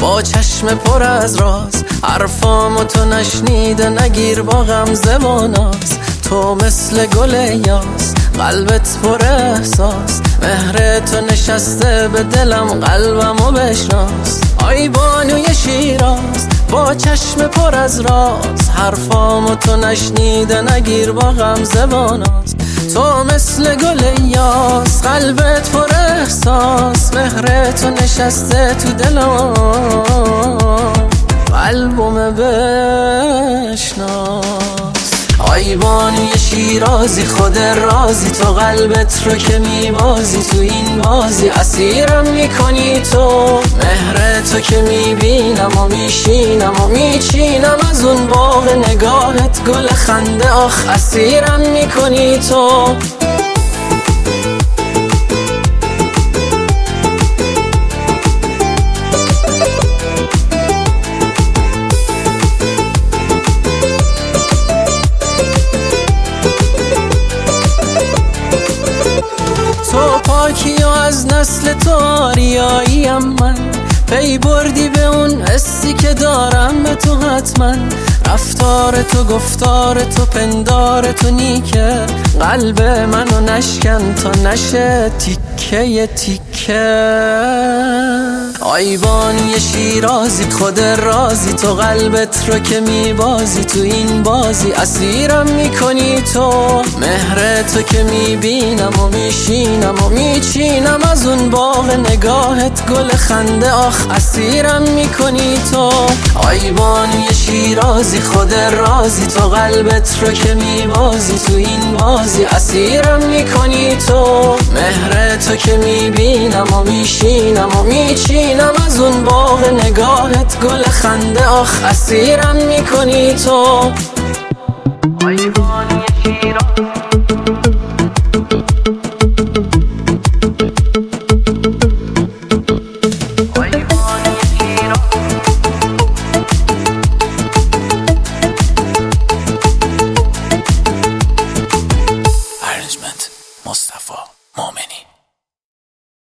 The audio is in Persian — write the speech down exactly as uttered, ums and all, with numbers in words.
با چشم پر از راز، حرفامو تو نشنیده نگیر با غمزه و ناز. تو مثل گل یاس، قلبت پر احساس، مهر تو نشسته به دلم، قلبمو بشناس. آی بانوی شیراز با چشم پر از راز، حرفامو تو نشنیده نگیر با غمزه و ناز. تو مثل گل یاس، قلبت پر احساس، مهر تو نشسته تو دلم، قلبم بشناس. آی بانوی شیرازی خود رازی، تو قلبت رو که میبازی تو این بازی، اسیرم میکنی تو. مهر تو که میبینم و میشینم و میچینم از اون باغ نگاهت، گل خنده آخ اسیرم میکنی تو. تو پاکی و از نسل تو آریاییم من، پی بردی به اون حسی که دارم به تو حتما. رفتار تو گفتار تو پندار تو نیکه، قلب منو نشکن تا نشه تیکه تیکه. آی بانوی شیرازی خود رازی، تو قلبت رو که میبازی تو این بازی، اسیرم میکنی تو. مهر تو که میبینم و میشینم و میچینم از اون باغ نگاهت، گل خنده آخ اسیرم میکنی تو. آی بانوی شیرازی خود رازی، تو قلبت رو که میبازی تو این بازی، اسیرم میکنی تو. مهر تو که میبینم و میشینم و میچینم از اون باغ نگاهت، گل خنده آخ اسیرم میکنی تو.